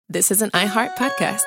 this is an iHeart podcast.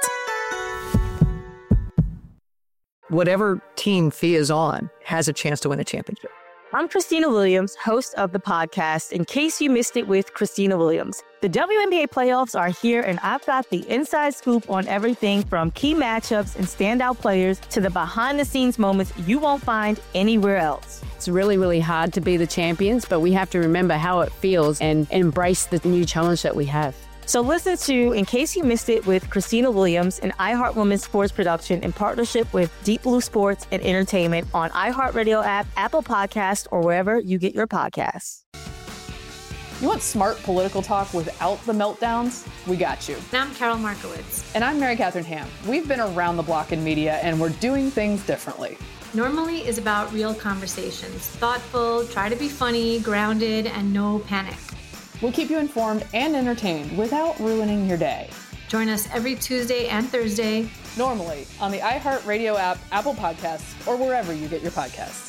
Whatever team Thea is on has a chance to win a championship. I'm Christina Williams, host of the podcast, In Case You Missed It with Christina Williams. The WNBA playoffs are here, and I've got the inside scoop on everything from key matchups and standout players to the behind-the-scenes moments you won't find anywhere else. It's really, really hard to be the champions, but we have to remember how it feels and embrace the new challenge that we have. So listen to In Case You Missed It with Christina Williams, an iHeart Women's sports production in partnership with Deep Blue Sports and Entertainment on iHeartRadio app, Apple Podcasts, or wherever you get your podcasts. You want smart political talk without the meltdowns? We got you. And I'm Carol Markowitz. And I'm Mary Catherine Ham. We've been around the block in media, and we're doing things differently. Normally is about real conversations. Thoughtful, try to be funny, grounded, and no panic. We'll keep you informed and entertained without ruining your day. Join us every Tuesday and Thursday. Normally on the iHeartRadio app, Apple Podcasts, or wherever you get your podcasts.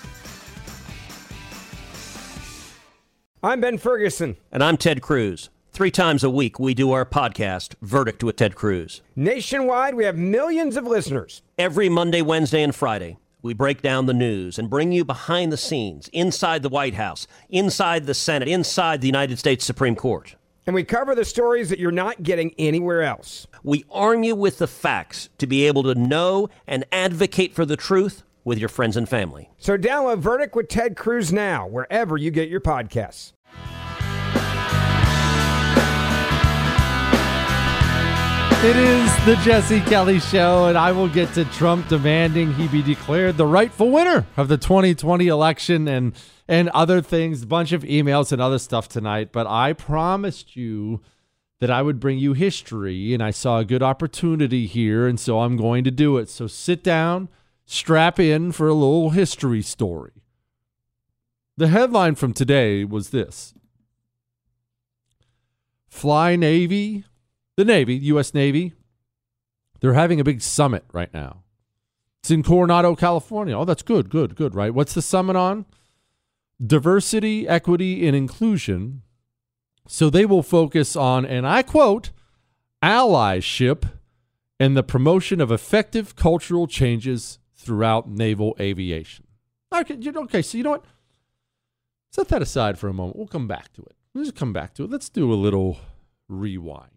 I'm Ben Ferguson. And I'm Ted Cruz. 3 times a week, we do our podcast, Verdict with Ted Cruz. Nationwide, we have millions of listeners. Every Monday, Wednesday, and Friday, we break down the news and bring you behind the scenes, inside the White House, inside the Senate, inside the United States Supreme Court. And we cover the stories that you're not getting anywhere else. We arm you with the facts to be able to know and advocate for the truth with your friends and family. So download Verdict with Ted Cruz now, wherever you get your podcasts. It is the Jesse Kelly Show, and I will get to Trump demanding he be declared the rightful winner of the 2020 election and other things, a bunch of emails and other stuff tonight. But I promised you that I would bring you history, and I saw a good opportunity here, and so I'm going to do it. So sit down, strap in for a little history story. The headline from today was this: Fly Navy. The Navy, U.S. Navy, they're having a big summit right now. It's in Coronado, California. Oh, that's good, right? What's the summit on? Diversity, equity, and inclusion. So they will focus on, and I quote, allyship and the promotion of effective cultural changes throughout naval aviation. Okay, so you know what? Set that aside for a moment. We'll come back to it. Let's do a little rewind.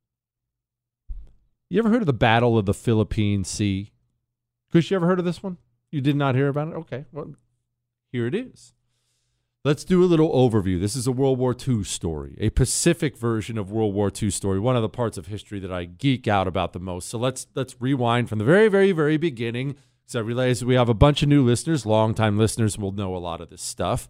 You ever heard of the Battle of the Philippine Sea? Chris, you ever heard of this one? You did not hear about it? Okay, well, here it is. Let's do a little overview. This is a World War II story, a Pacific version of World War II story, one of the parts of history that I geek out about the most. So let's rewind from the very, very, very beginning. So I realize we have a bunch of new listeners. Longtime listeners will know a lot of this stuff.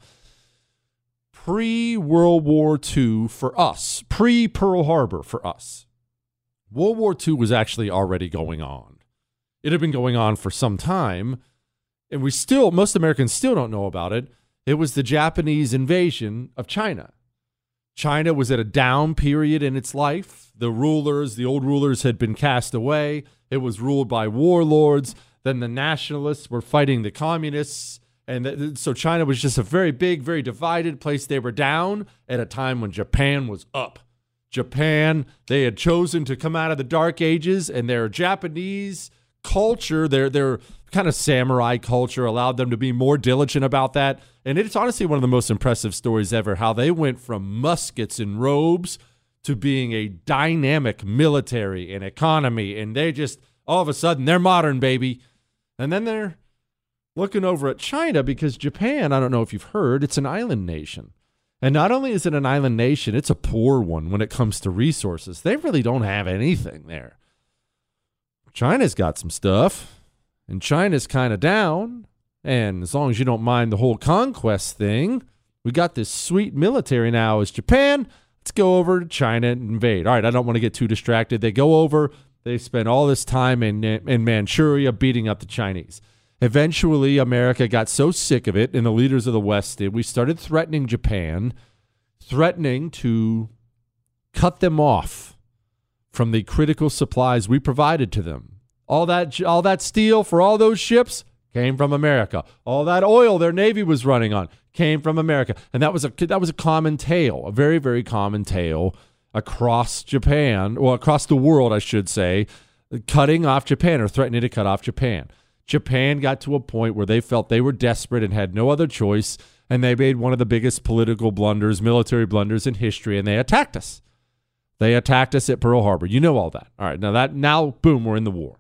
Pre-World War II for us, pre-Pearl Harbor for us. World War II was actually already going on. It had been going on for some time, and most Americans still don't know about it. It was the Japanese invasion of China. China was at a down period in its life. The old rulers had been cast away. It was ruled by warlords. Then the nationalists were fighting the communists. And so China was just a very big, very divided place. They were down at a time when Japan was up. Japan, they had chosen to come out of the Dark Ages, and their Japanese culture, their kind of samurai culture allowed them to be more diligent about that. And it's honestly one of the most impressive stories ever, how they went from muskets and robes to being a dynamic military and economy. And they just, all of a sudden, they're modern, baby. And then they're looking over at China because Japan, I don't know if you've heard, it's an island nation. And not only is it an island nation, it's a poor one when it comes to resources. They really don't have anything there. China's got some stuff, and China's kind of down. And as long as you don't mind the whole conquest thing, we got this sweet military now as Japan. Let's go over to China and invade. All right, I don't want to get too distracted. They go over, they spend all this time in Manchuria beating up the Chinese. Eventually, America got so sick of it, and the leaders of the West did, we started threatening Japan, threatening to cut them off from the critical supplies we provided to them. All that steel for all those ships came from America. All that oil their Navy was running on came from America. And that was a common tale, a very, very common tale across Japan, or across the world, I should say, cutting off Japan or threatening to cut off Japan. Japan got to a point where they felt they were desperate and had no other choice, and they made one of the biggest political blunders, military blunders in history, and they attacked us. They attacked us at Pearl Harbor. You know all that. All right, now, boom, we're in the war.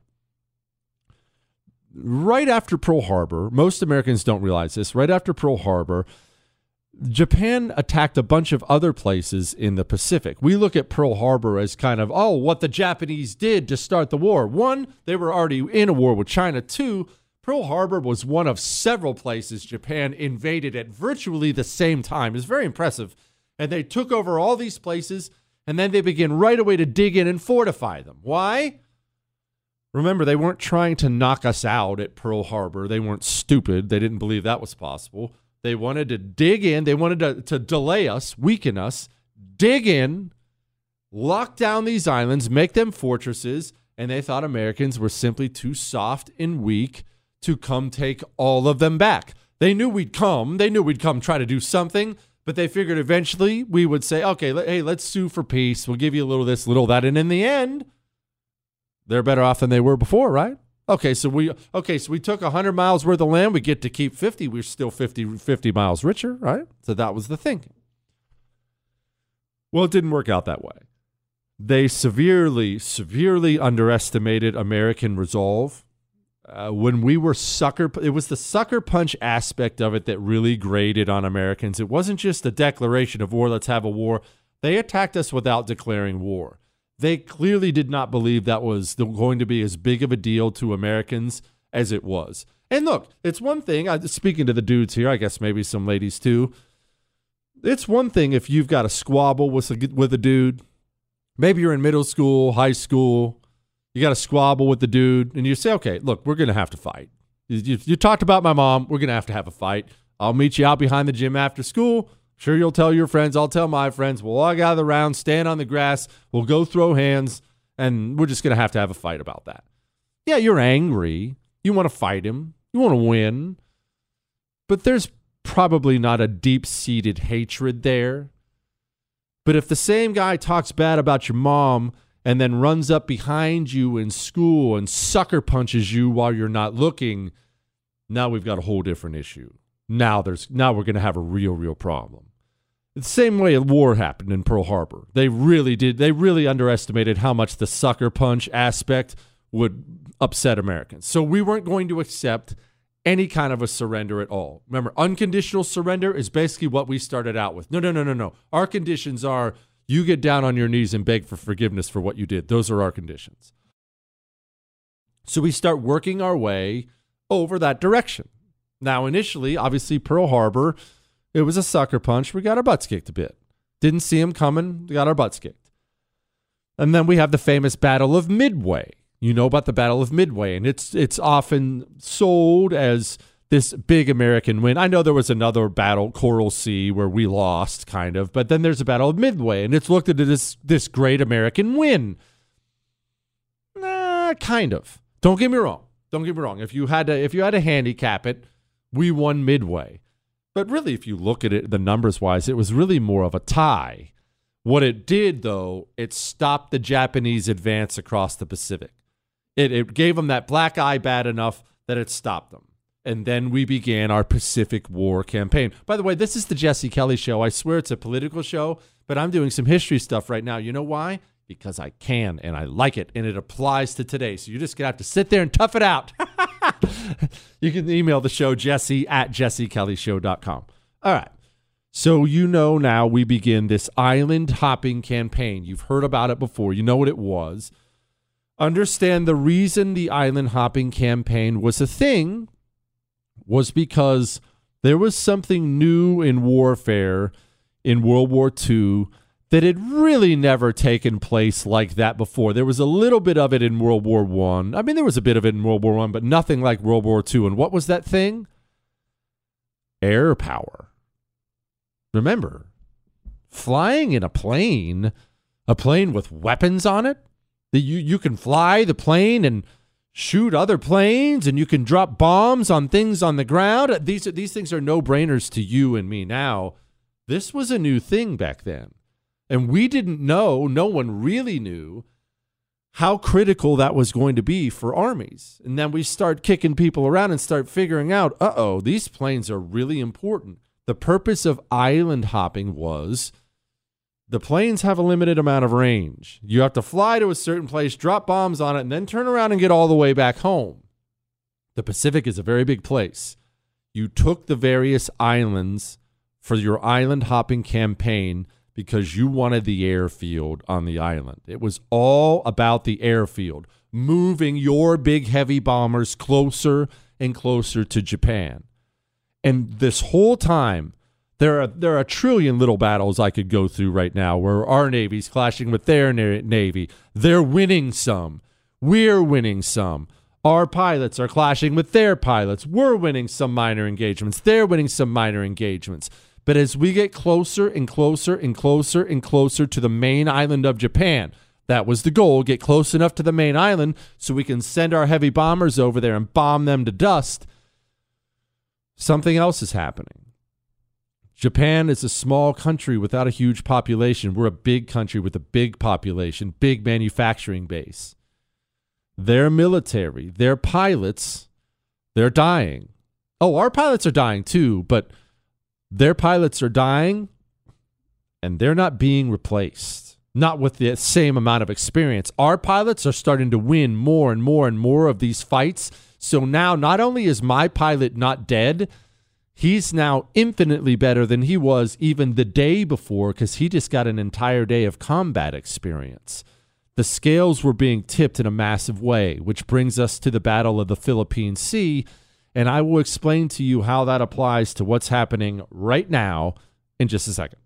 Right after Pearl Harbor, most Americans don't realize this, right after Pearl Harbor, Japan attacked a bunch of other places in the Pacific. We look at Pearl Harbor as kind of, what the Japanese did to start the war. One, they were already in a war with China. Two, Pearl Harbor was one of several places Japan invaded at virtually the same time. It's very impressive. And they took over all these places, and then they began right away to dig in and fortify them. Why? Remember, they weren't trying to knock us out at Pearl Harbor. They weren't stupid. They didn't believe that was possible. They wanted to dig in. They wanted to delay us, weaken us, dig in, lock down these islands, make them fortresses, and they thought Americans were simply too soft and weak to come take all of them back. They knew we'd come. They knew we'd come try to do something, but they figured eventually we would say, okay, hey, let's sue for peace. We'll give you a little this, little that. And in the end, they're better off than they were before, right? Okay, so we took 100 miles worth of land. We get to keep 50. We're still 50 miles richer, right? So that was the thinking. Well, it didn't work out that way. They severely underestimated American resolve. When we were it was the sucker punch aspect of it that really grated on Americans. It wasn't just a declaration of war, let's have a war. They attacked us without declaring war. They clearly did not believe that was going to be as big of a deal to Americans as it was. And look, it's one thing, speaking to the dudes here, I guess maybe some ladies too, it's one thing if you've got a squabble with a dude. Maybe you're in middle school, high school, you got a squabble with the dude, and you say, okay, look, we're going to have to fight. You talked about my mom, we're going to have a fight. I'll meet you out behind the gym after school. Sure, you'll tell your friends, I'll tell my friends. We'll all gather around, stand on the grass, we'll go throw hands, and we're just going to have a fight about that. Yeah, you're angry. You want to fight him. You want to win. But there's probably not a deep-seated hatred there. But if the same guy talks bad about your mom and then runs up behind you in school and sucker punches you while you're not looking, now we've got a whole different issue. Now we're going to have a real problem. The same way a war happened in Pearl Harbor. They really underestimated how much the sucker punch aspect would upset Americans. So we weren't going to accept any kind of a surrender at all. Remember, unconditional surrender is basically what we started out with. No. Our conditions are you get down on your knees and beg for forgiveness for what you did. Those are our conditions. So we start working our way over that direction. Now, initially, obviously, Pearl Harbor, it was a sucker punch. We got our butts kicked a bit. Didn't see them coming. We got our butts kicked. And then we have the famous Battle of Midway. You know about the Battle of Midway, and it's often sold as this big American win. I know there was another battle, Coral Sea, where we lost, kind of, but then there's a Battle of Midway, and it's looked at as this great American win. Kind of. Don't get me wrong. If you had to handicap it, we won Midway. But really, if you look at it, the numbers-wise, it was really more of a tie. What it did, though, it stopped the Japanese advance across the Pacific. It gave them that black eye bad enough that it stopped them. And then we began our Pacific War campaign. By the way, this is the Jesse Kelly Show. I swear it's a political show, but I'm doing some history stuff right now. You know why? Because I can, and I like it, and it applies to today. So you're just going to have to sit there and tough it out. You can email the show, jesse@jessekellyshow.com. All right. So now we begin this island hopping campaign. You've heard about it before. You know what it was. Understand the reason the island hopping campaign was a thing was because there was something new in warfare in World War II that had really never taken place like that before. There was a little bit of it in World War I. I mean, there was a bit of it in World War I, but nothing like World War II. And what was that thing? Air power. Remember, flying in a plane with weapons on it, you can fly the plane and shoot other planes, and you can drop bombs on things on the ground. These things are no-brainers to you and me now. This was a new thing back then. And we didn't know, no one really knew how critical that was going to be for armies. And then we start kicking people around and start figuring out, these planes are really important. The purpose of island hopping was the planes have a limited amount of range. You have to fly to a certain place, drop bombs on it, and then turn around and get all the way back home. The Pacific is a very big place. You took the various islands for your island hopping campaign because you wanted the airfield on the island. It was all about the airfield, moving your big heavy bombers closer and closer to Japan. And this whole time, there are a trillion little battles I could go through right now where our Navy's clashing with their Navy. They're winning some. We're winning some. Our pilots are clashing with their pilots. We're winning some minor engagements. They're winning some minor engagements. But as we get closer and closer and closer and closer to the main island of Japan, that was the goal, get close enough to the main island so we can send our heavy bombers over there and bomb them to dust. Something else is happening. Japan is a small country without a huge population. We're a big country with a big population, big manufacturing base. Their military, their pilots, they're dying. Oh, our pilots are dying too, but their pilots are dying and they're not being replaced. Not with the same amount of experience. Our pilots are starting to win more and more and more of these fights. So now not only is my pilot not dead, he's now infinitely better than he was even the day before because he just got an entire day of combat experience. The scales were being tipped in a massive way, which brings us to the Battle of the Philippine Sea, and I will explain to you how that applies to what's happening right now in just a second.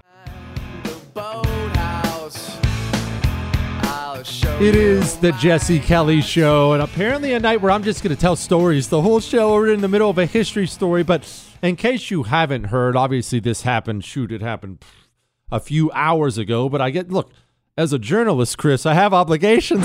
It is the Jesse Kelly Show, and apparently a night where I'm just going to tell stories the whole show. We're in the middle of a history story, but in case you haven't heard, obviously this happened. It happened a few hours ago, but look, as a journalist, Chris, I have obligations.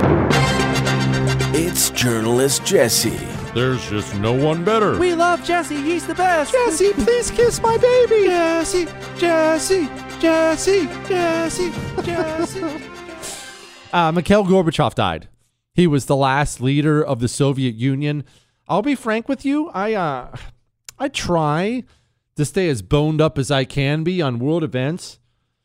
It's journalist Jesse. There's just no one better. We love Jesse. He's the best. Jesse, please kiss my baby. Jesse, Jesse, Jesse, Jesse, Jesse. Mikhail Gorbachev died. He was the last leader of the Soviet Union. I'll be frank with you. I try to stay as boned up as I can be on world events.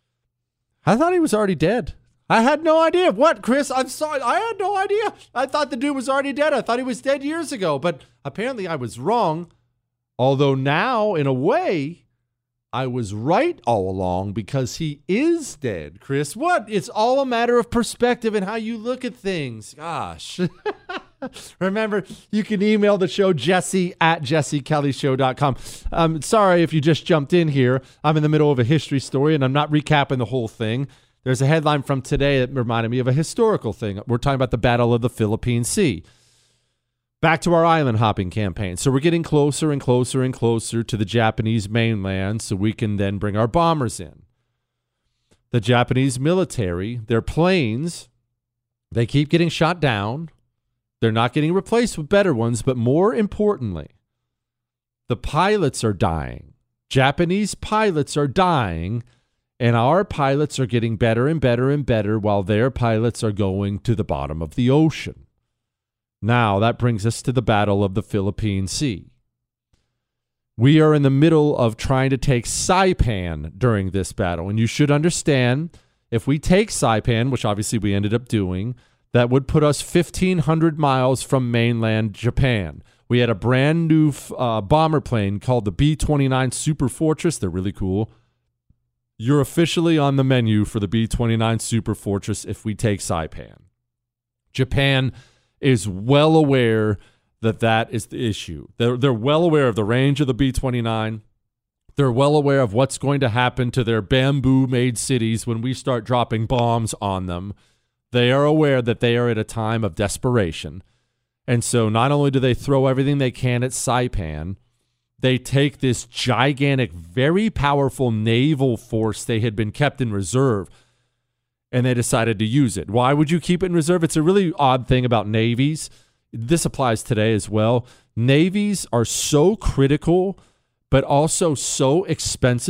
I thought he was already dead. I had no idea. What, Chris? I'm sorry. I had no idea. I thought the dude was already dead. I thought he was dead years ago, but apparently I was wrong. Although now, in a way, I was right all along because he is dead, Chris. What? It's all a matter of perspective and how you look at things. Gosh. Remember, you can email the show, jesse@jessekellyshow.com. Sorry if you just jumped in here. I'm in the middle of a history story, and I'm not recapping the whole thing. There's a headline from today that reminded me of a historical thing. We're talking about the Battle of the Philippine Sea. Back to our island hopping campaign. So we're getting closer and closer and closer to the Japanese mainland so we can then bring our bombers in. The Japanese military, their planes, they keep getting shot down. They're not getting replaced with better ones, but more importantly, the pilots are dying. Japanese pilots are dying, and our pilots are getting better and better and better while their pilots are going to the bottom of the ocean. Now, that brings us to the Battle of the Philippine Sea. We are in the middle of trying to take Saipan during this battle, and you should understand, if we take Saipan, which obviously we ended up doing, that would put us 1,500 miles from mainland Japan. We had a brand new bomber plane called the B-29 Super Fortress. They're really cool. You're officially on the menu for the B-29 Super Fortress if we take Saipan. Japan is well aware that is the issue. They're well aware of the range of the B-29. They're well aware of what's going to happen to their bamboo-made cities when we start dropping bombs on them. They are aware that they are at a time of desperation. And so not only do they throw everything they can at Saipan, they take this gigantic, very powerful naval force they had been kept in reserve, and they decided to use it. Why would you keep it in reserve? It's a really odd thing about navies. This applies today as well. Navies are so critical, but also so expensive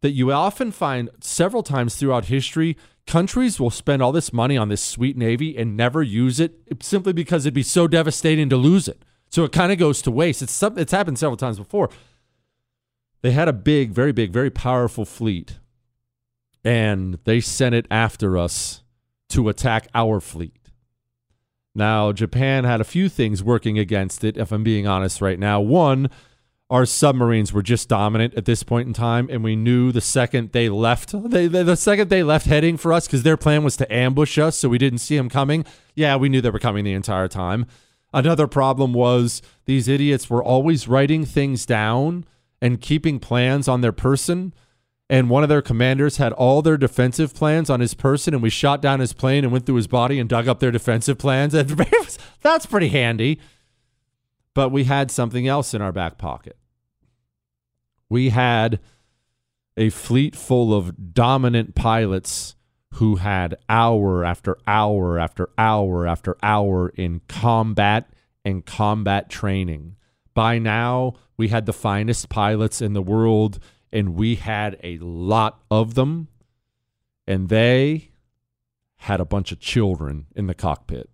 that you often find several times throughout history, countries will spend all this money on this sweet Navy and never use it simply because it'd be so devastating to lose it. So it kind of goes to waste. It's happened several times before. They had a big, very big, very powerful fleet, and they sent it after us to attack our fleet. Now, Japan had a few things working against it, if I'm being honest right now. One, our submarines were just dominant at this point in time, and we knew the second they left, the second they left heading for us, because their plan was to ambush us, so we didn't see them coming. Yeah, we knew they were coming the entire time. Another problem was these idiots were always writing things down and keeping plans on their person. And one of their commanders had all their defensive plans on his person, and we shot down his plane and went through his body and dug up their defensive plans. And that's pretty handy. But we had something else in our back pocket. We had a fleet full of dominant pilots who had hour after hour after hour after hour in combat and combat training. By now, we had the finest pilots in the world, and we had a lot of them, and they had a bunch of children in the cockpit.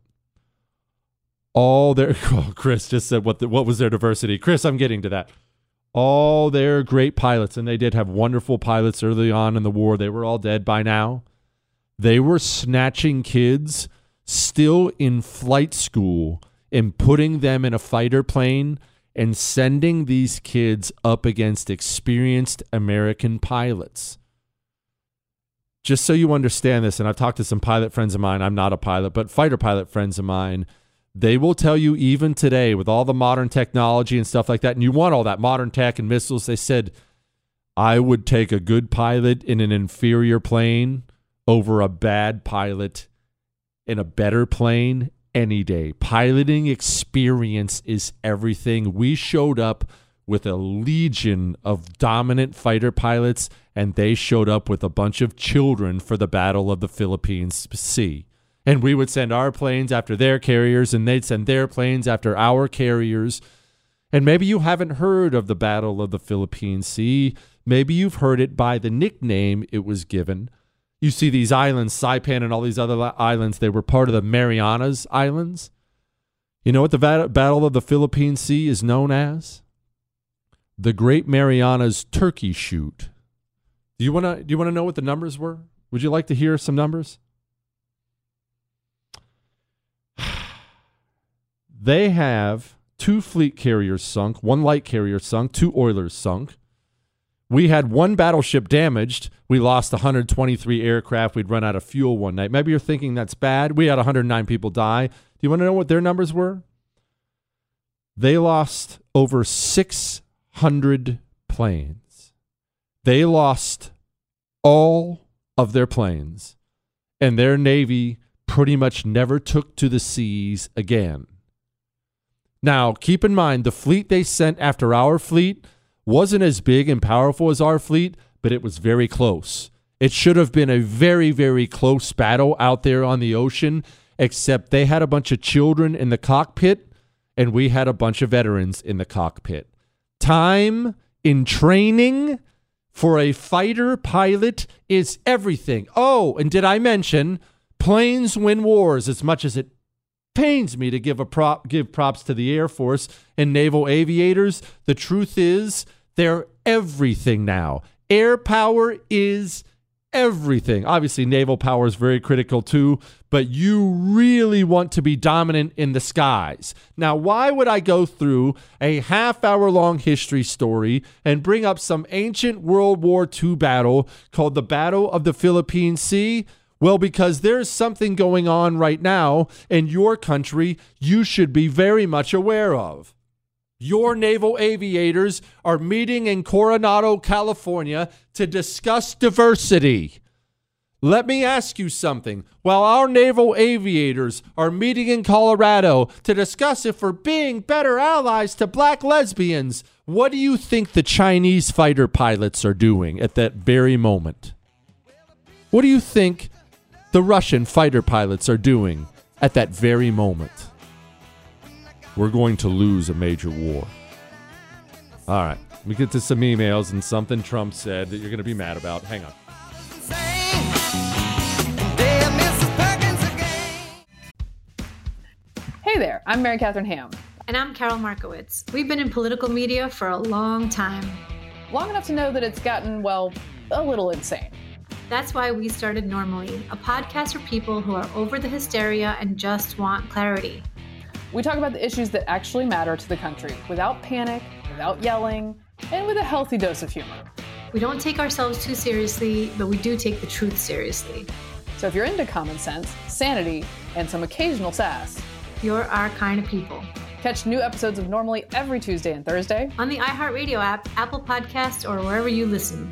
Chris just said, what was their diversity? Chris, I'm getting to that. All their great pilots, and they did have wonderful pilots early on in the war. They were all dead by now. They were snatching kids still in flight school and putting them in a fighter plane and sending these kids up against experienced American pilots. Just so you understand this, and I've talked to some pilot friends of mine, I'm not a pilot, but fighter pilot friends of mine, they will tell you even today with all the modern technology and stuff like that, and you want all that modern tech and missiles, they said, I would take a good pilot in an inferior plane over a bad pilot in a better plane any day. Piloting experience is everything. We showed up with a legion of dominant fighter pilots, and they showed up with a bunch of children for the Battle of the Philippines Sea. And we would send our planes after their carriers, and they'd send their planes after our carriers. And maybe you haven't heard of the Battle of the Philippines Sea. Maybe you've heard it by the nickname it was given. You see these islands, Saipan and all these other islands, they were part of the Marianas Islands. You know what the Battle of the Philippine Sea is known as? The Great Marianas Turkey Shoot. Do you want to know what the numbers were? Would you like to hear some numbers? They have 2 fleet carriers sunk, 1 light carrier sunk, 2 oilers sunk. We had 1 battleship damaged. We lost 123 aircraft. We'd run out of fuel one night. Maybe you're thinking that's bad. We had 109 people die. Do you want to know what their numbers were? They lost over 600 planes. They lost all of their planes, and their Navy pretty much never took to the seas again. Now, keep in mind, the fleet they sent after our fleet wasn't as big and powerful as our fleet, but it was very close. It should have been a very, very close battle out there on the ocean, except they had a bunch of children in the cockpit, and we had a bunch of veterans in the cockpit. Time in training for a fighter pilot is everything. Oh, and did I mention planes win wars? As much as it pains me to give props to the Air Force and naval aviators, the truth is they're everything now. Air power is everything. Obviously, naval power is very critical too, but you really want to be dominant in the skies. Now, why would I go through a half-hour-long history story and bring up some ancient World War II battle called the Battle of the Philippine Sea? Well, because there's something going on right now in your country you should be very much aware of. Your naval aviators are meeting in Coronado, California to discuss diversity. Let me ask you something. While our naval aviators are meeting in Colorado to discuss if we're being better allies to black lesbians, what do you think the Chinese fighter pilots are doing at that very moment? What do you think the Russian fighter pilots are doing at that very moment? We're going to lose a major war. All right. We get to some emails and something Trump said that you're going to be mad about. Hang on. Hey there, I'm Mary Catherine Ham. And I'm Carol Markowitz. We've been in political media for a long time. Long enough to know that it's gotten, well, a little insane. That's why we started Normally, a podcast for people who are over the hysteria and just want clarity. We talk about the issues that actually matter to the country without panic, without yelling, and with a healthy dose of humor. We don't take ourselves too seriously, but we do take the truth seriously. So if you're into common sense, sanity, and some occasional sass, you're our kind of people. Catch new episodes of Normally every Tuesday and Thursday on the iHeartRadio app, Apple Podcasts, or wherever you listen.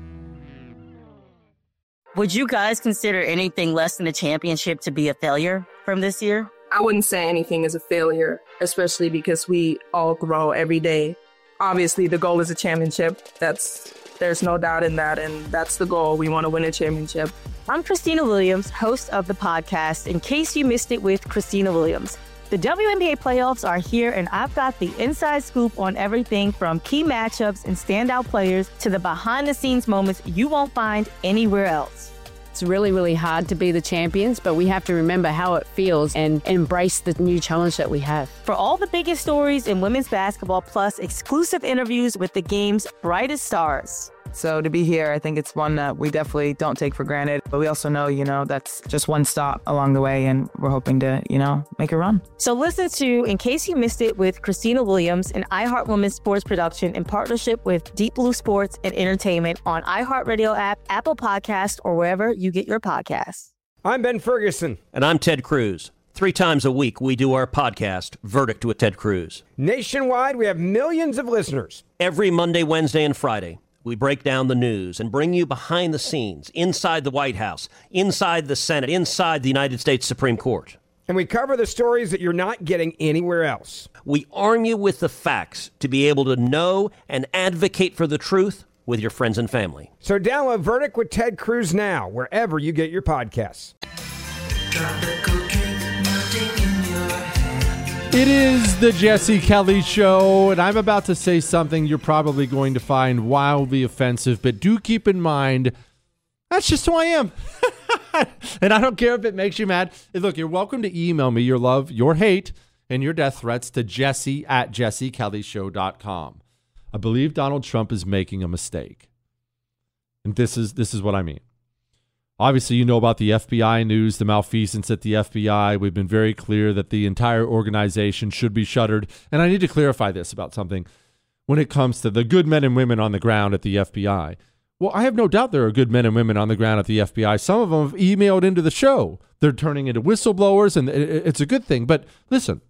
Would you guys consider anything less than a championship to be a failure from this year? I wouldn't say anything is a failure, especially because we all grow every day. Obviously, the goal is a championship. There's no doubt in that, and that's the goal. We want to win a championship. I'm Christina Williams, host of the podcast, In Case You Missed It with Christina Williams. The WNBA playoffs are here, and I've got the inside scoop on everything from key matchups and standout players to the behind-the-scenes moments you won't find anywhere else. It's really, really hard to be the champions, but we have to remember how it feels and embrace the new challenge that we have. For all the biggest stories in women's basketball, plus exclusive interviews with the game's brightest stars. So to be here, I think it's one that we definitely don't take for granted. But we also know, that's just one stop along the way, and we're hoping to, make a run. So listen to In Case You Missed It with Christina Williams, an iHeart Women's sports production in partnership with Deep Blue Sports and Entertainment on iHeartRadio app, Apple Podcast, or wherever you get your podcasts. I'm Ben Ferguson. And I'm Ted Cruz. 3 times a week, we do our podcast, Verdict with Ted Cruz. Nationwide, we have millions of listeners. Every Monday, Wednesday, and Friday, we break down the news and bring you behind the scenes, inside the White House, inside the Senate, inside the United States Supreme Court. And we cover the stories that you're not getting anywhere else. We arm you with the facts to be able to know and advocate for the truth with your friends and family. So download Verdict with Ted Cruz now, wherever you get your podcasts. It is the Jesse Kelly Show, and I'm about to say something you're probably going to find wildly offensive, but do keep in mind, that's just who I am. And I don't care if it makes you mad. Look, you're welcome to email me your love, your hate, and your death threats to jesse@jessekellyshow.com. I believe Donald Trump is making a mistake. And this is what I mean. Obviously, you know about the FBI news, the malfeasance at the FBI. We've been very clear that the entire organization should be shuttered. And I need to clarify this about something when it comes to the good men and women on the ground at the FBI. Well, I have no doubt there are good men and women on the ground at the FBI. Some of them have emailed into the show. They're turning into whistleblowers, and it's a good thing. But listen,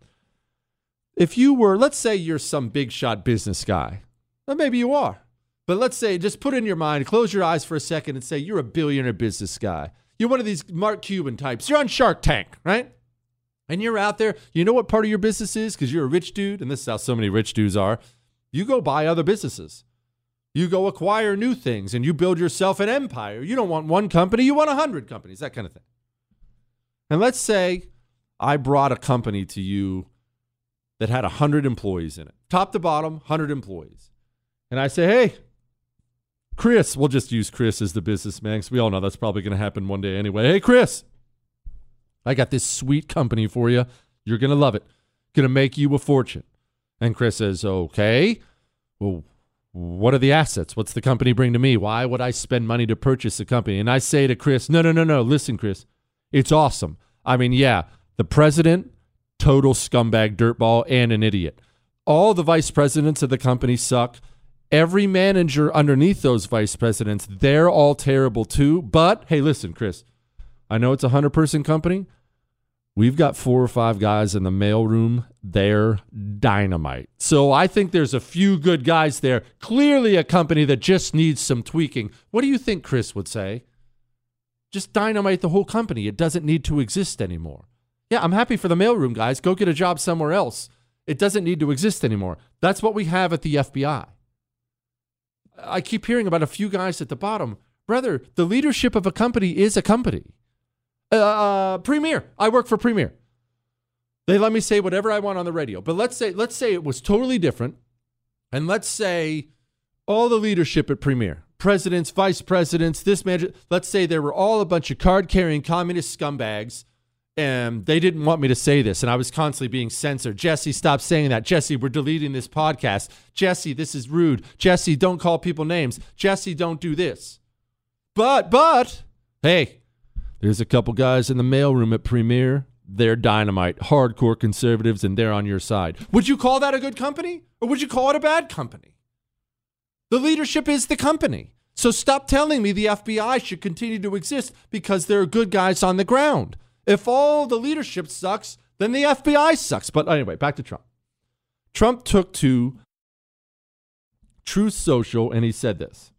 if you were, let's say you're some big shot business guy. Well, maybe you are. But let's say, just put in your mind, close your eyes for a second and say you're a billionaire business guy. You're one of these Mark Cuban types. You're on Shark Tank, right? And you're out there. You know what part of your business is? Because you're a rich dude, and this is how so many rich dudes are. You go buy other businesses. You go acquire new things, and you build yourself an empire. You don't want one company. You want 100 companies, that kind of thing. And let's say I brought a company to you that had 100 employees in it. Top to bottom, 100 employees. And I say, hey, Chris, we'll just use Chris as the businessman because we all know that's probably going to happen one day anyway. Hey, Chris, I got this sweet company for you. You're going to love it. Going to make you a fortune. And Chris says, okay, well, what are the assets? What's the company bring to me? Why would I spend money to purchase a company? And I say to Chris, no. Listen, Chris, it's awesome. I mean, yeah, the president, total scumbag, dirtball, and an idiot. All the vice presidents of the company suck. Every manager underneath those vice presidents, they're all terrible too. But, hey, listen, Chris, I know it's a 100-person company. We've got 4 or 5 guys in the mailroom. They're dynamite. So I think there's a few good guys there. Clearly a company that just needs some tweaking. What do you think Chris would say? Just dynamite the whole company. It doesn't need to exist anymore. Yeah, I'm happy for the mailroom guys. Go get a job somewhere else. It doesn't need to exist anymore. That's what we have at the FBI. I keep hearing about a few guys at the bottom. Brother, the leadership of a company is a company. Premier. I work for Premier. They let me say whatever I want on the radio. But let's say it was totally different. And let's say all the leadership at Premier, presidents, vice presidents, this manager, let's say they were all a bunch of card-carrying communist scumbags, and they didn't want me to say this, and I was constantly being censored. Jesse, stop saying that. Jesse, we're deleting this podcast. Jesse, this is rude. Jesse, don't call people names. Jesse, don't do this. But, hey, there's a couple guys in the mailroom at Premier. They're dynamite, hardcore conservatives, and they're on your side. Would you call that a good company, or would you call it a bad company? The leadership is the company. So stop telling me the FBI should continue to exist because there are good guys on the ground. If all the leadership sucks, then the FBI sucks. But anyway, back to Trump. Trump took to Truth Social and he said this.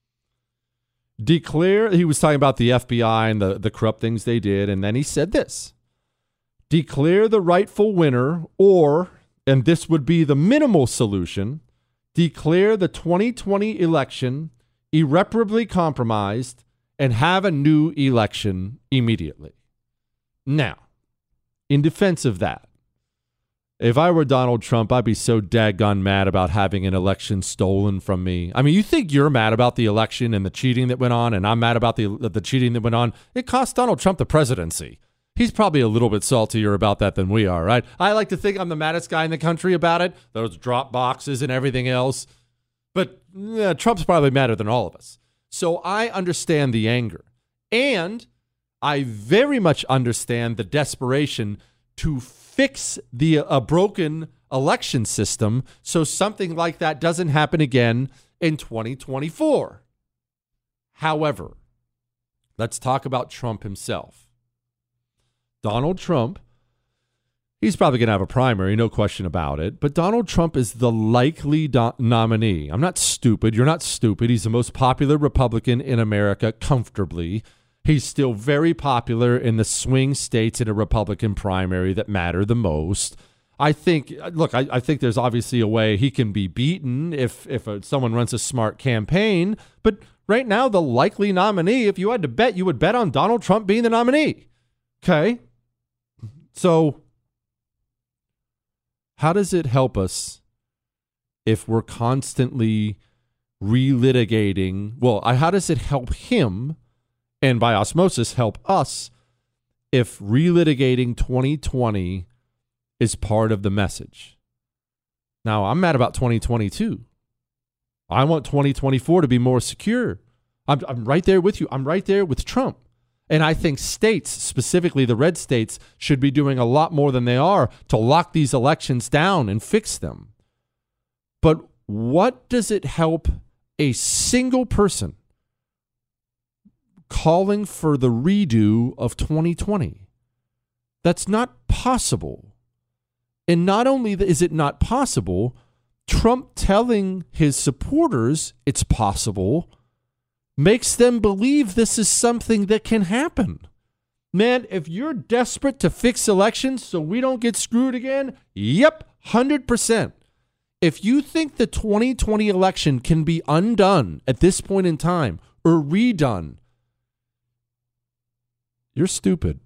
He was talking about the FBI and the corrupt things they did. And then he said this. Declare the rightful winner or, and this would be the minimal solution, declare the 2020 election irreparably compromised and have a new election immediately. Now, in defense of that, if I were Donald Trump, I'd be so daggone mad about having an election stolen from me. I mean, you think you're mad about the election and the cheating that went on, and I'm mad about the cheating that went on? It cost Donald Trump the presidency. He's probably a little bit saltier about that than we are, right? I like to think I'm the maddest guy in the country about it, those drop boxes and everything else. But Trump's probably madder than all of us. So I understand the anger. And I very much understand the desperation to fix a broken election system so something like that doesn't happen again in 2024. However, let's talk about Trump himself. Donald Trump, he's probably going to have a primary, no question about it. But Donald Trump is the likely nominee. I'm not stupid. You're not stupid. He's the most popular Republican in America comfortably. He's still very popular in the swing states in a Republican primary that matter the most. I think there's obviously a way he can be beaten if someone runs a smart campaign. But right now, the likely nominee, if you had to bet, you would bet on Donald Trump being the nominee. Okay? So how does it help us if we're constantly relitigating? Well, how does it help him, and by osmosis help us, if relitigating 2020 is part of the message? Now, I'm mad about 2022. I want 2024 to be more secure. I'm right there with you. I'm right there with Trump. And I think states, specifically the red states, should be doing a lot more than they are to lock these elections down and fix them. But what does it help a single person calling for the redo of 2020? That's not possible. And not only is it not possible, Trump telling his supporters it's possible makes them believe this is something that can happen. Man, if you're desperate to fix elections so we don't get screwed again, yep, 100%. If you think the 2020 election can be undone at this point in time or redone, you're stupid.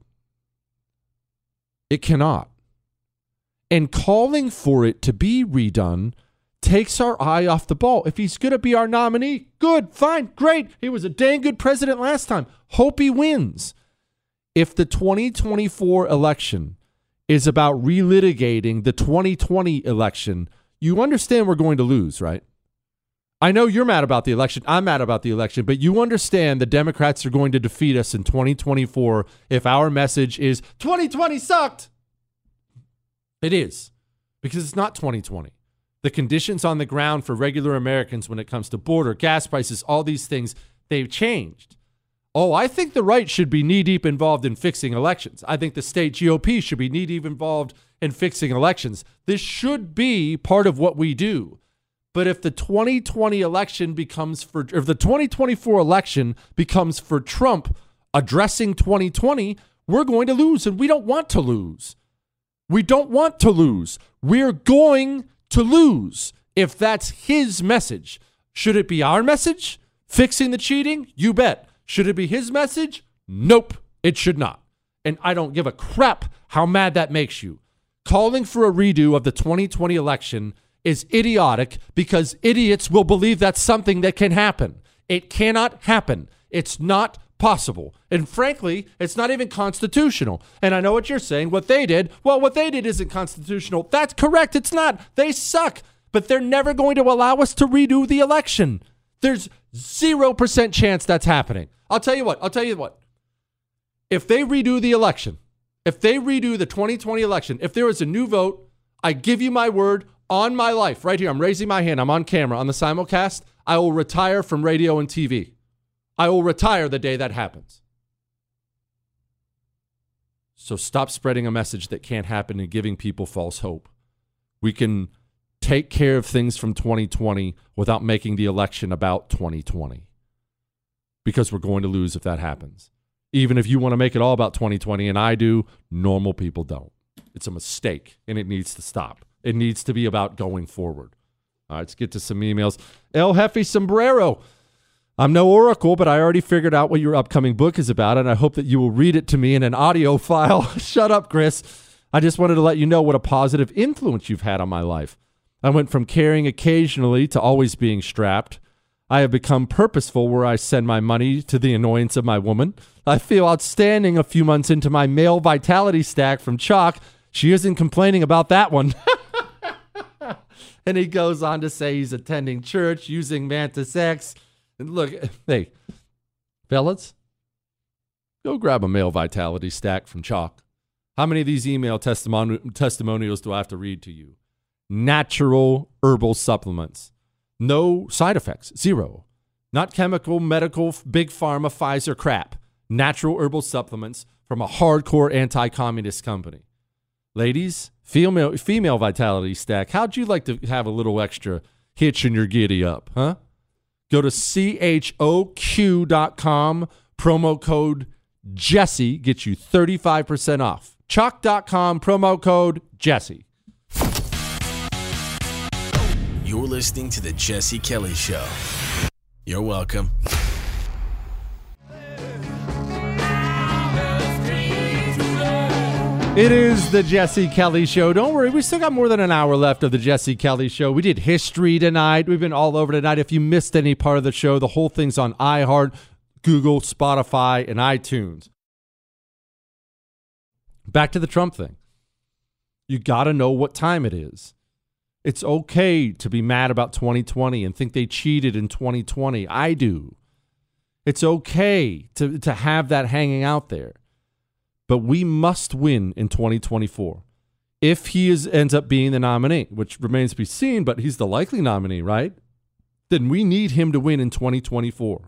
It cannot. And calling for it to be redone takes our eye off the ball. If he's going to be our nominee, good, fine, great. He was a dang good president last time. Hope he wins. If the 2024 election is about relitigating the 2020 election, you understand we're going to lose, right? I know you're mad about the election. I'm mad about the election, but you understand the Democrats are going to defeat us in 2024 if our message is 2020 sucked. It is, because it's not 2020. The conditions on the ground for regular Americans when it comes to border, gas prices, all these things, they've changed. Oh, I think the right should be knee-deep involved in fixing elections. I think the state GOP should be knee-deep involved in fixing elections. This should be part of what we do. But if the 2020 election if the 2024 election becomes for Trump addressing 2020, we're going to lose, and we don't want to lose. We don't want to lose. We're going to lose if that's his message. Should it be our message? Fixing the cheating? You bet. Should it be his message? Nope, it should not. And I don't give a crap how mad that makes you. Calling for a redo of the 2020 election is idiotic because idiots will believe that's something that can happen. It cannot happen. It's not possible. And frankly, it's not even constitutional. And I know what you're saying. What they did isn't constitutional. That's correct. It's not. They suck. But they're never going to allow us to redo the election. There's 0% chance that's happening. I'll tell you what. If they redo the election, if they redo the 2020 election, if there is a new vote, I give you my word on my life, right here, I'm raising my hand, I'm on camera, on the simulcast, I will retire from radio and TV. I will retire the day that happens. So stop spreading a message that can't happen and giving people false hope. We can take care of things from 2020 without making the election about 2020. Because we're going to lose if that happens. Even if you want to make it all about 2020, and I do, normal people don't. It's a mistake, and it needs to stop. It needs to be about going forward. All right, let's get to some emails. El Jefe Sombrero. I'm no oracle, but I already figured out what your upcoming book is about, and I hope that you will read it to me in an audio file. Shut up, Chris. I just wanted to let you know what a positive influence you've had on my life. I went from caring occasionally to always being strapped. I have become purposeful where I send my money to the annoyance of my woman. I feel outstanding a few months into my male vitality stack from Chalk. She isn't complaining about that one. And he goes on to say he's attending church, using Mantis X. And look, hey, fellas, go grab a male vitality stack from Chalk. How many of these email testimonials do I have to read to you? Natural herbal supplements. No side effects. Zero. Not chemical, medical, big pharma, Pfizer crap. Natural herbal supplements from a hardcore anti-communist company. Ladies, female vitality stack. How'd you like to have a little extra hitch in your giddy up, huh? Go to CHOQ.com. Promo code Jesse gets you 35% off. Chalk.com. Promo code Jesse. You're listening to The Jesse Kelly Show. You're welcome. It is The Jesse Kelly Show. Don't worry, we still got more than an hour left of The Jesse Kelly Show. We did history tonight. We've been all over tonight. If you missed any part of the show, the whole thing's on iHeart, Google, Spotify, and iTunes. Back to the Trump thing. You got to know what time it is. It's okay to be mad about 2020 and think they cheated in 2020. I do. It's okay to have that hanging out there. But we must win in 2024. If he ends up being the nominee, which remains to be seen, but he's the likely nominee, right? Then we need him to win in 2024.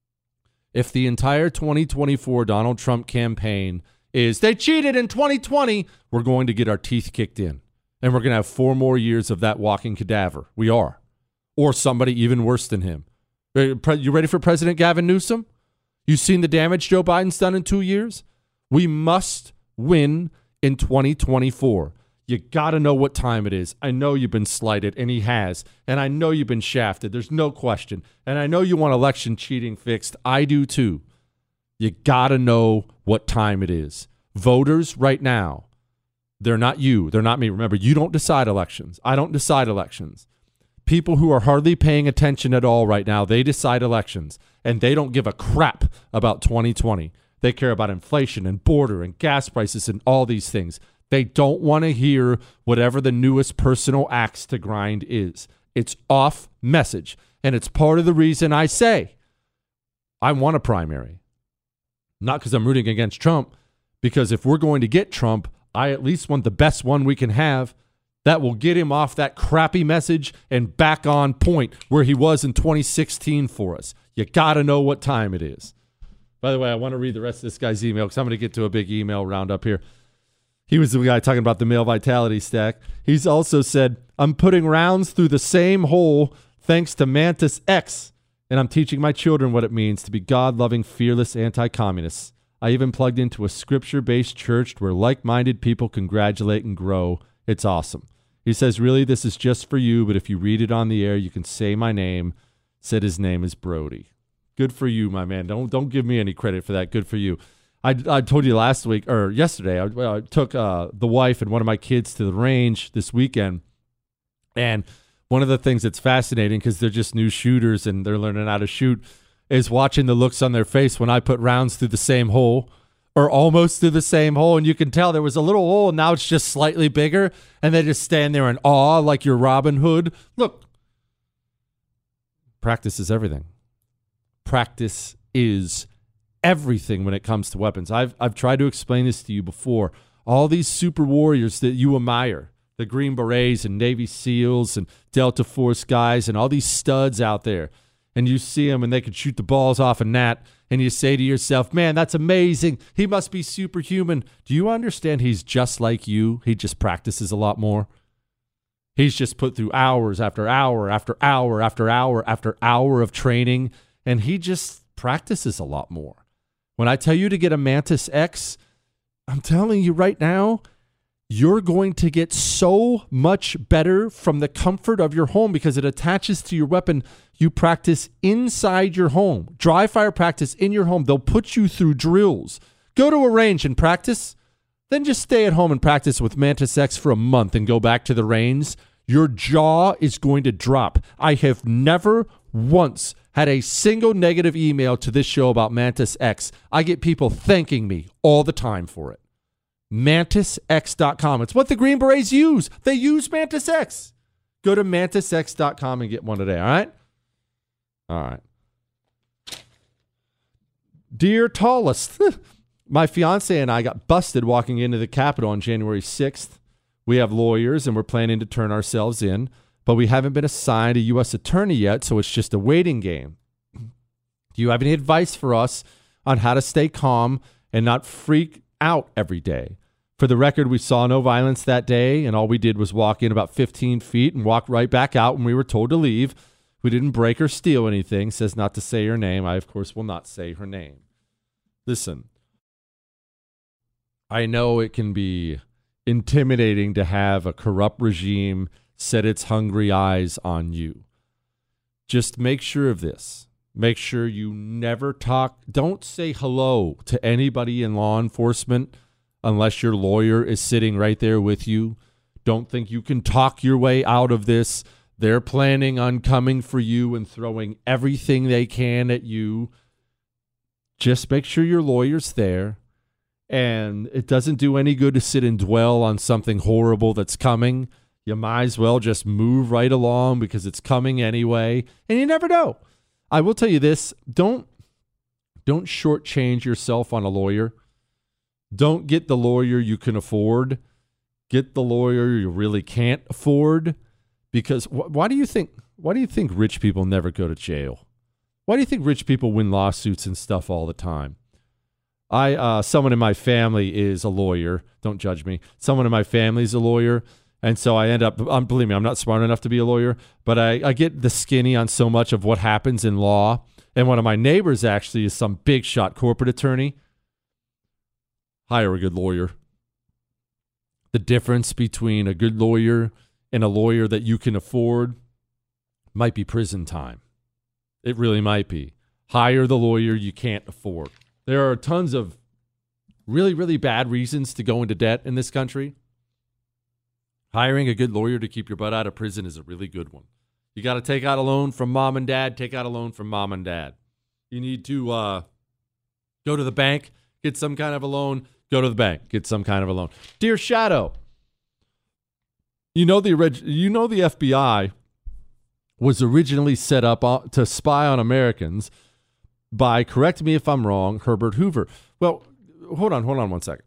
If the entire 2024 Donald Trump campaign is they cheated in 2020, we're going to get our teeth kicked in. And we're going to have 4 more years of that walking cadaver. We are. Or somebody even worse than him. You ready for President Gavin Newsom? You seen the damage Joe Biden's done in 2 years? We must win in 2024. You got to know what time it is. I know you've been slighted, and he has. And I know you've been shafted. There's no question. And I know you want election cheating fixed. I do too. You got to know what time it is. Voters right now, they're not you. They're not me. Remember, you don't decide elections. I don't decide elections. People who are hardly paying attention at all right now, they decide elections. And they don't give a crap about 2020. They care about inflation and border and gas prices and all these things. They don't want to hear whatever the newest personal axe to grind is. It's off message. And it's part of the reason I say I want a primary. Not because I'm rooting against Trump, because if we're going to get Trump, I at least want the best one we can have that will get him off that crappy message and back on point where he was in 2016 for us. You got to know what time it is. By the way, I want to read the rest of this guy's email because I'm going to get to a big email roundup here. He was the guy talking about the male vitality stack. He's also said, I'm putting rounds through the same hole thanks to Mantis X, and I'm teaching my children what it means to be God-loving, fearless anti-communists. I even plugged into a scripture-based church where like-minded people congratulate and grow. It's awesome. He says, really, this is just for you, but if you read it on the air, you can say my name. Said his name is Brody. Good for you, my man. Don't give me any credit for that. Good for you. I told you last week or yesterday. I took the wife and one of my kids to the range this weekend, And one of the things that's fascinating, because they're just new shooters and they're learning how to shoot, is watching the looks on their face when I put rounds through the same hole or almost through the same hole. And you can tell there was a little hole and now it's just slightly bigger. And they just stand there in awe like you're Robin Hood. Look, practice is everything. Practice is everything when it comes to weapons. I've tried to explain this to you before. All these super warriors that you admire, the Green Berets and Navy SEALs and Delta Force guys and all these studs out there, and you see them and they can shoot the balls off a gnat, and you say to yourself, man, that's amazing. He must be superhuman. Do you understand he's just like you? He just practices a lot more. He's just put through hours after hour after hour after hour after hour of training, and he just practices a lot more. When I tell you to get a Mantis X, I'm telling you right now, you're going to get so much better from the comfort of your home because it attaches to your weapon. You practice inside your home. Dry fire practice in your home. They'll put you through drills. Go to a range and practice. Then just stay at home and practice with Mantis X for a month and go back to the range. Your jaw is going to drop. I have never once had a single negative email to this show about Mantis X. I get people thanking me all the time for it. MantisX.com. It's what the Green Berets use. They use Mantis X. Go to MantisX.com and get one today, all right? All right. Dear Tallest, my fiance and I got busted walking into the Capitol on January 6th. We have lawyers and we're planning to turn ourselves in, but we haven't been assigned a U.S. attorney yet, so it's just a waiting game. Do you have any advice for us on how to stay calm and not freak out every day? For the record, we saw no violence that day, and all we did was walk in about 15 feet and walk right back out when we were told to leave. We didn't break or steal anything. Says not to say her name. I, of course, will not say her name. Listen, I know it can be intimidating to have a corrupt regime set its hungry eyes on you. Just make sure of this. Make sure you never talk. Don't say hello to anybody in law enforcement unless your lawyer is sitting right there with you. Don't think you can talk your way out of this. They're planning on coming for you and throwing everything they can at you. Just make sure your lawyer's there. And it doesn't do any good to sit and dwell on something horrible that's coming. You might as well just move right along because it's coming anyway. And you never know. I will tell you this. Don't shortchange yourself on a lawyer. Don't get the lawyer you can afford. Get the lawyer you really can't afford. Because why do you think rich people never go to jail? Why do you think rich people win lawsuits and stuff all the time? Someone in my family is a lawyer. Don't judge me. Someone in my family is a lawyer. And so I end up, believe me, I'm not smart enough to be a lawyer, but I get the skinny on so much of what happens in law. And one of my neighbors actually is some big shot corporate attorney. Hire a good lawyer. The difference between a good lawyer and a lawyer that you can afford might be prison time. It really might be. Hire the lawyer you can't afford. There are tons of really, really bad reasons to go into debt in this country. Hiring a good lawyer to keep your butt out of prison is a really good one. You got to take out a loan from mom and dad. Take out a loan from mom and dad. You need to go to the bank, get some kind of a loan. Go to the bank, get some kind of a loan. Dear Shadow, you know the FBI was originally set up to spy on Americans by, correct me if I'm wrong, Herbert Hoover. Well, hold on 1 second.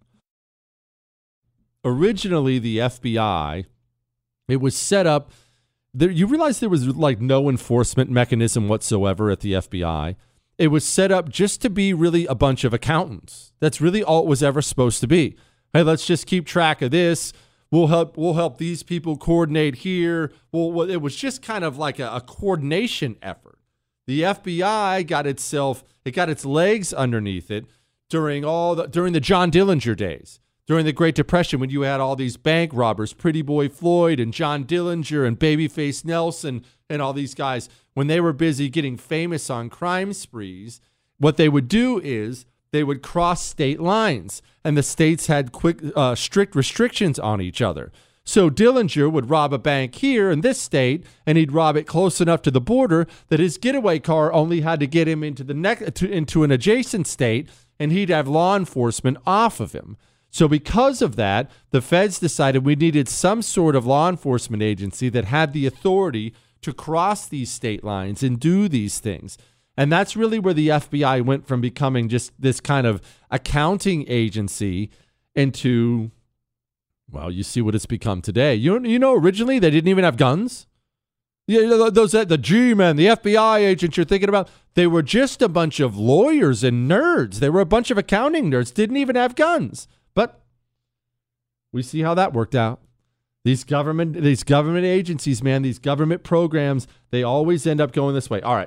Originally, the FBI, it was set up, you realize there was like no enforcement mechanism whatsoever at the FBI. It was set up just to be really a bunch of accountants. That's really all it was ever supposed to be. Hey, let's just keep track of this. We'll help these people coordinate here. Well, it was just kind of like a coordination effort. The FBI got its legs underneath it during the John Dillinger days, during the Great Depression, when you had all these bank robbers, Pretty Boy Floyd and John Dillinger and Babyface Nelson and all these guys. When they were busy getting famous on crime sprees, what they would do is they would cross state lines, and the states had strict restrictions on each other. So Dillinger would rob a bank here in this state, and he'd rob it close enough to the border that his getaway car only had to get him into an adjacent state, and he'd have law enforcement off of him. So because of that, the feds decided we needed some sort of law enforcement agency that had the authority to cross these state lines and do these things. And that's really where the FBI went from becoming just this kind of accounting agency into, well, you see what it's become today. You know, originally they didn't even have guns. The G-men, the FBI agents you're thinking about, they were just a bunch of lawyers and nerds. They were a bunch of accounting nerds, didn't even have guns. But we see how that worked out. These government agencies, man, these government programs, they always end up going this way. All right.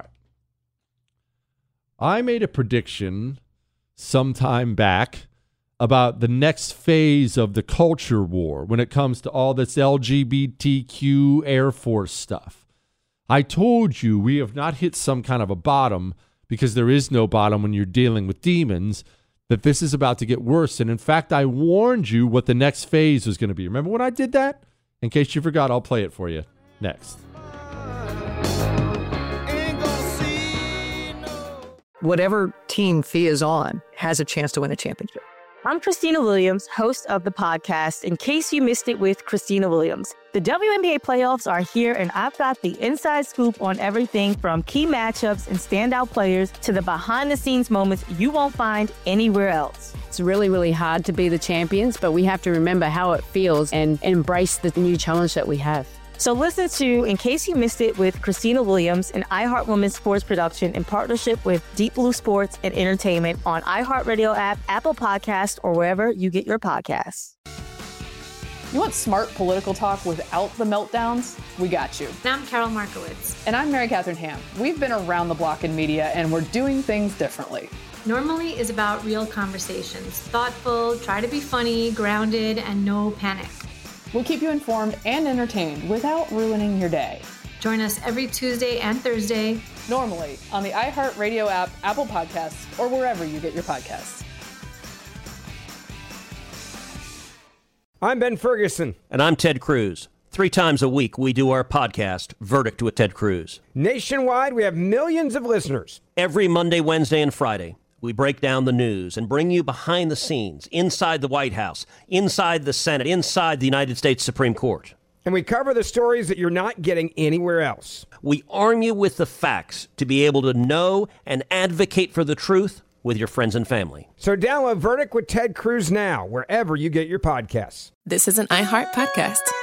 I made a prediction sometime back about the next phase of the culture war when it comes to all this LGBTQ Air Force stuff. I told you we have not hit some kind of a bottom, because there is no bottom when you're dealing with demons, that this is about to get worse. And in fact, I warned you what the next phase was going to be. Remember when I did that? In case you forgot, I'll play it for you next. Whatever team Fee is on has a chance to win a championship. I'm Christina Williams, host of the podcast, In Case You Missed It with Christina Williams. The WNBA playoffs are here, and I've got the inside scoop on everything from key matchups and standout players to the behind-the-scenes moments you won't find anywhere else. It's really, really hard to be the champions, but we have to remember how it feels and embrace the new challenge that we have. So listen to In Case You Missed It with Christina Williams, an iHeart Women's sports production in partnership with Deep Blue Sports and Entertainment on iHeartRadio app, Apple Podcast, or wherever you get your podcasts. You want smart political talk without the meltdowns? We got you. And I'm Carol Markowitz. And I'm Mary Catherine Ham. We've been around the block in media, and we're doing things differently. Normally is about real conversations. Thoughtful, try to be funny, grounded, and no panic. We'll keep you informed and entertained without ruining your day. Join us every Tuesday and Thursday. Normally on the iHeartRadio app, Apple Podcasts, or wherever you get your podcasts. I'm Ben Ferguson. And I'm Ted Cruz. 3 times a week, we do our podcast, Verdict with Ted Cruz. Nationwide, we have millions of listeners. Every Monday, Wednesday, and Friday, we break down the news and bring you behind the scenes, inside the White House, inside the Senate, inside the United States Supreme Court. And we cover the stories that you're not getting anywhere else. We arm you with the facts to be able to know and advocate for the truth with your friends and family. So download Verdict with Ted Cruz now, wherever you get your podcasts. This is an iHeart podcast.